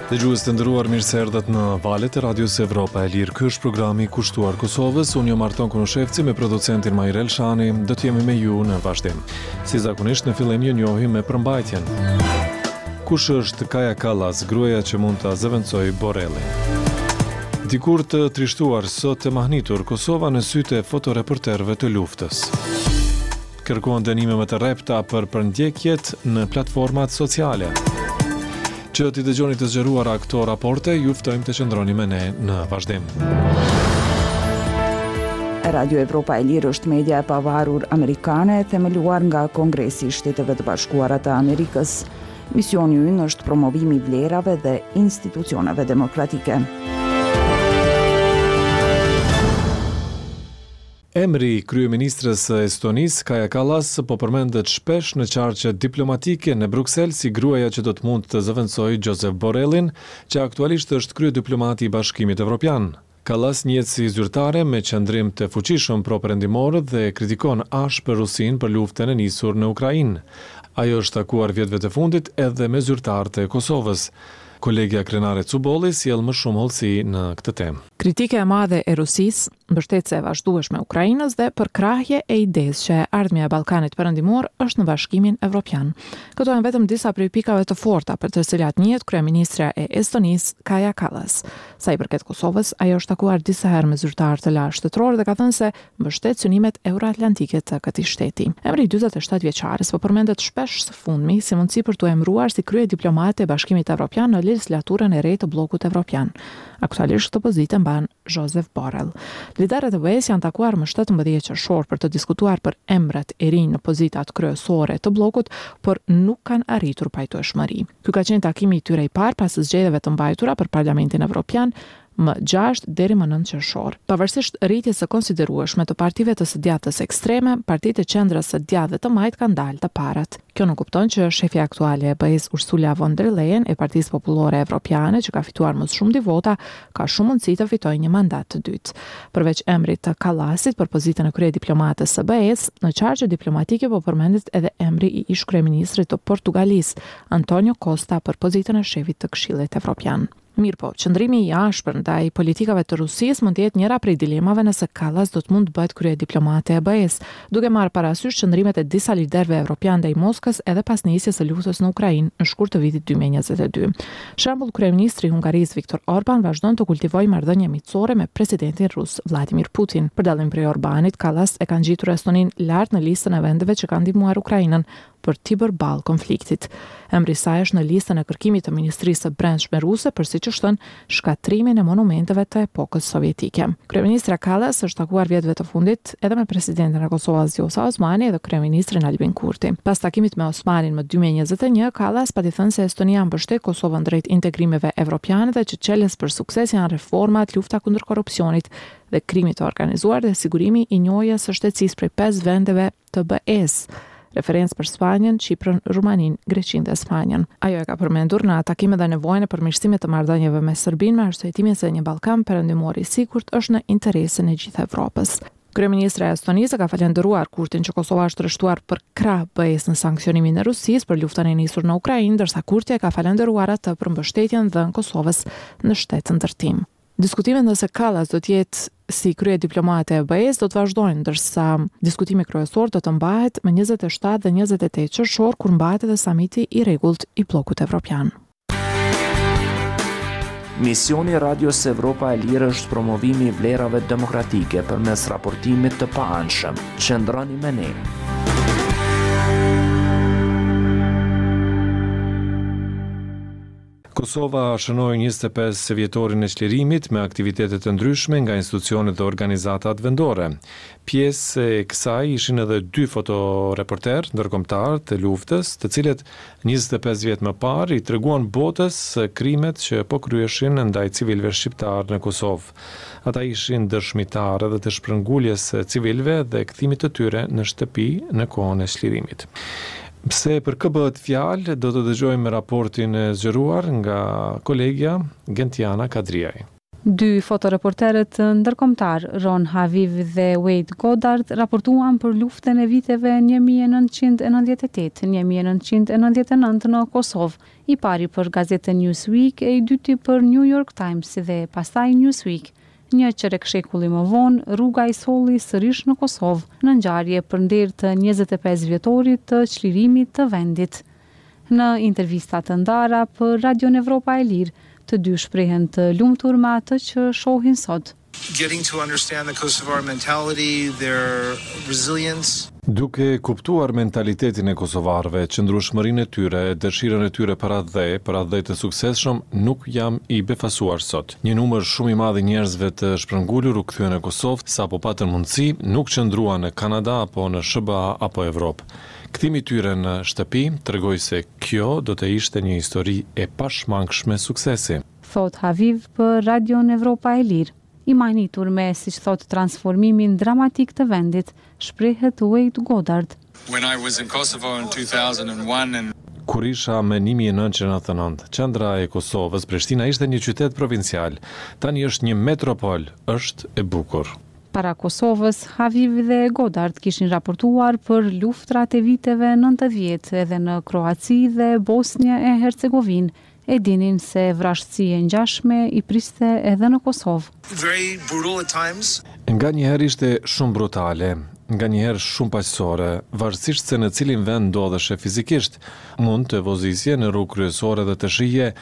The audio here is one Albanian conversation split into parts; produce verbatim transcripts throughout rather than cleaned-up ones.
Dëgjues të nderuar, mirë se erdhët në valët e Radios Evropa e Lirë. Ky është programi i kushtuar Kosovës. Unë jam Arton Kunoshevci me producentin Majrel Shani. Do të jemi me ju në vazhdim. Si zakonisht, në fillim ju njohim me përmbajtjen. Kush është Kaja Kallas, gruaja që mund ta zëvendësojë Borrellin? Dikur të trishtuar, sot e mahnitur Kosova në sytë e fotoreporterëve të luftës. Kërkuan dënime më të rrepta për përndjekjet në platformat sociale. Që t'i dëgjoni të zgjeruara këto raporte, ju ftojmë të qëndroni me ne në vazhdim. Radio Evropa e Lirë është media e pavarur amerikane themeluar nga Kongresi i Shteteve të Bashkuara të Amerikës. Misioni i ynë është promovimi i vlerave dhe institucioneve demokratike. Emri kryeministrës së Estonisë, Kaja Kallas, po përmendet shpesh në qarqe diplomatike në Bruksel si gruaja që do të mund të zëvendësojë Josep Borrellin, që aktualisht është kryediplomati i Bashkimit Evropian. Kallas njihet si zyrtare me qëndrim të fuqishëm pro-perëndimor dhe kritikon ashpër Rusinë për luftën e nisur në Ukrainë. Ajo është takuar vjetëve të fundit edhe me zyrtarët e Kosovës. Kolegja Krenare Cubolli sjell më shumë hollësi në këtë temë. Kritike e madhe e Rusisë, mbështetëse e vazhdueshme Ukrainës dhe përkrahje e idesë që ardhmja e Ballkanit Perëndimor është në Bashkimin Evropian. Këto janë vetëm disa prej pikave të forta për të cilat njihet kryeministra e Estonisë, Kaja Kallas. Sa i përket Kosovës, ajo është takuar disa herë me zyrtarë të lartë shtetëror dhe ka thënë se mbështet synimet euroatlantike të këtij shteti. Emri i dyzet e shtatë vjeçares po përmendet shpesh së fundmi si mundësi për t'u emëruar si kryediplomate e Bashkimit Evropian në legislaturën e re të bllokut evropian. Aktualisht këtë pozitë mban Josep Borrell. Liderët e B E S janë takuar më shtatëmbëdhjetë qershor për të diskutuar për emrat e rinj në pozitat kryesore të bllokut, por nuk kanë arritur pajtueshmëri. Ky ka qenë takimi i tyre i parë pas zgjedhjeve të mbajtura për Parlamentin Evropian më gjashtë deri më nëntë qershor. Pavarësisht rritjes së konsiderueshme të partive të së djathtës ekstreme, partitë e qendrës së djathtë dhe të majtë kanë dalë të parat. Kjo nuk kupton që shefi aktuale e B E S Ursula von der Leyen e Partisë Popullore Evropiane, që ka fituar më shumë di vota, ka shumë mundësi të fitojë një mandat të dytë. Përveç emrit të Kallasit për pozitën e kryediplomatës së B E S, në qarqe diplomatike po përmendet edhe emri i ish kryeministrit të Portugalisë, Antonio Costa, për pozitën e shefit të Këshillit Evropian. Mirë po, qëndrimi i ashpër ndaj politikave të Rusisë mund të jetë njëra prej dilemave nëse Kallas do të mund të bëhet kryediplomate e B E S, duke marrë parasysh qëndrimet e disa liderëve evropian ndaj Moskës edhe pas nisjes së luftës në Ukrainë në shkurt të vitit dy mijë e njëzet e dy. Shembull, kryeministri i Hungarisë Viktor Orban vazhdon të kultivojë marrëdhënie miqësore me presidentin rus Vladimir Putin. Për dallim prej Orbanit, Kallas e ka ngjitur Estoninë lart në listën e vendeve që kanë ndihmuar Ukrainën për t'i bërë ballë konfliktit. Emri i saj është në listën e kërkimit të Ministrisë së Brendshme ruse për siç është shkatrimin e monumenteve të epokës sovjetike. Kryeministra Kallas është takuar vjetëve të fundit edhe me presidentin e Kosovës Vjosa Osmani dhe kryeministrin Albin Kurti. Pas takimit me Osmanin më dy mijë e njëzet e një, Kallas pati thënë se Estonia mbështet Kosovën drejt integrimeve evropiane dhe që çelës për sukses janë reformat, lufta kundër korrupsionit dhe krimit të organizuar dhe sigurimi i njohjes së shtetësisë prej pesë vendeve të B E S. Referencë për Spanjën, Çiprën, Rumaninë, Greqinë dhe Spanjën. Ajo e ka përmendur në takime dhe nevojën e përmirësimit të marrëdhënieve me Serbinë me arsyetimin se një Ballkan perëndimor i sigurt është në interesin e gjithë Evropës. Kryeministra e Estonisë ka falendëruar Kurtin që Kosova është rreshtuar për krah B E S në sankcionimin e Rusisë për luftën e nisur në Ukrainë, ndërsa Kurti e ka falendëruar atë për mbështetjen dhënë Kosovës në shtet ndërtim. Diskutimet nëse Kallas do të jetë si kryediplomate e B E S do të vazhdojnë, ndërsa diskutimi kryesor do të mbahet më njëzet e shtatë dhe njëzet e tetë qershor kur mbahet edhe samiti i rregullt i bllokut evropian. Misioni Radios Evropa e Lirë është promovimi i vlerave demokratike përmes raportimit të paanshëm. Qëndroni me ne. Kosova shënoi njëzet e pesë vjetorin e çlirimit me aktivitete të ndryshme nga institucionet dhe organizatat vendore. Pjesë e kësaj ishin edhe dy fotoreporter ndërkombëtar të luftës, të cilët njëzet e pesë vjet më parë i treguan botës krimet që po kryeshin ndaj civilëve shqiptar në Kosovë. Ata ishin dëshmitarë edhe të shpërnguljes së civilëve dhe kthimit të tyre në shtëpi në kohën e çlirimit. Pse për kë bëhet fjalë, do të dëgjojmë raportin e zgjeruar nga kolegja Gentiana Kadriaj. Dy fotoreporterët ndërkombëtar, Ron Haviv dhe Wade Goddard, raportuan për luftën e viteve një mijë e nëntëqind e nëntëdhjetë e tetë - një mijë e nëntëqind e nëntëdhjetë e nëntë në Kosovë, i pari për gazetën Newsweek e i dyti për New York Times dhe pastaj Newsweek. Një qerekshekull më vonë, rruga i solli sërish në Kosovë, në ngjarje përnder të njëzet e pesë vjetorit të çlirimit të vendit. Në intervista të ndara për Radion Evropa e Lirë, të dy shprehen të lumtur me atë që shohin sot. Getting to understand the Kosovar mentality, their resilience. Duke kuptuar mentalitetin e kosovarëve, qëndrueshmërinë e tyre, dëshirën e tyre për atë dhe, për atë dhe të suksesshëm, nuk jam i befasuar sot. Një numër shumë i madh i njerëzve të shpërngulur u kthyen në Kosovë, sapo patën mundësi, nuk qëndruan në Kanada apo në S B A apo Evropë. Kthimi i tyre në shtëpi tregoi se kjo do të ishte një histori e pashmangshme suksesi. Thot Haviv për Radion Evropa e Lirë. I majnitur me, siç thot, transformimin dramatik të vendit, shprehet Wade Goddard. When I was in Kosovo in two thousand one and Kur isha me një mijë e nëntëqind e nëntëdhjetë e nëntë, qendra e Kosovës, Prishtina ishte një qytet provincial. Tani është një metropol, është e bukur. Para Kosovës, Haviv dhe Goddard kishin raportuar për luftrat e viteve nëntëdhjetë edhe në Kroaci dhe Bosnjë e Hercegovinë. E dinin se vrasësi e ngjashme i priste edhe në Kosovë. very brutal at times. Nga njëherë ishte shumë brutale, nga njëherë shumë paqësore, varësisht se në cilin vend ndodheshe fizikisht, mund të vozisje në rrugë kryesore dhe të shije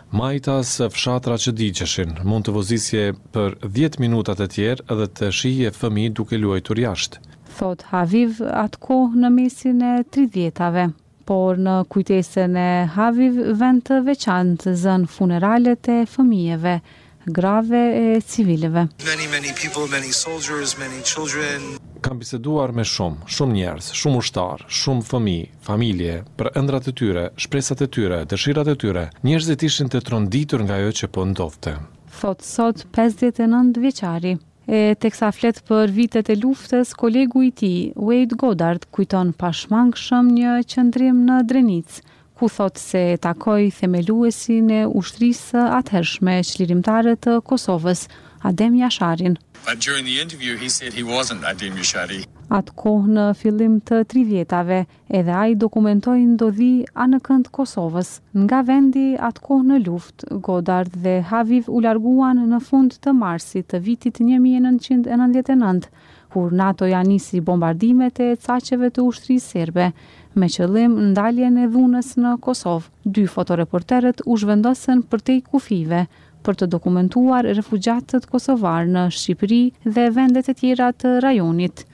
majtas fshatra që diqeshin, mund të vozisje për dhjetë minutat e tjerë edhe të shije fëmijë duke luajtur jashtë. Thot Haviv atë kohë në mesin e tridhjetave. Por në kujtesën e Haviv vend të veçantë zën funeralet e fëmijëve, grave e civileve. Many, many people, many soldiers, many children. Kam biseduar me shumë, shumë njerëz, shumë ushtar, shumë fëmijë, familje, për ëndrat e tyre, shpresat e tyre, dëshirat e tyre. Njerëzit ishin të tronditur nga ajo që po ndodhte. Thot sot pesëdhjetë e nëntë vjeçari. E teksa flet për vitet e luftës, kolegu i tij, Wade Goddard, kujton pashmangshëm një qëndrim në Drenicë, ku thot se takoi themeluesin e ushtrisë atëhershme çlirimtare të Kosovës, Adem Jasharin. But during the interview he said he wasn't Adem Yashari. Atë kohë në fillim të tridhjetave, edhe ai dokumentoi ndodhi anë kënd Kosovës. Nga vendi atë kohë në luftë, Goddard dhe Haviv u larguan në fund të marsit të vitit një mijë e nëntëqind e nëntëdhjetë e nëntë, kur NATO-ja nisi bombardimet e caqeve të ushtrisë serbe, me qëllim ndaljen e dhunës në Kosovë. Dy fotoreporterët u zhvendosën përtej kufive për të dokumentuar refugjatët kosovar në Shqipëri dhe vendet e tjera të rajonit.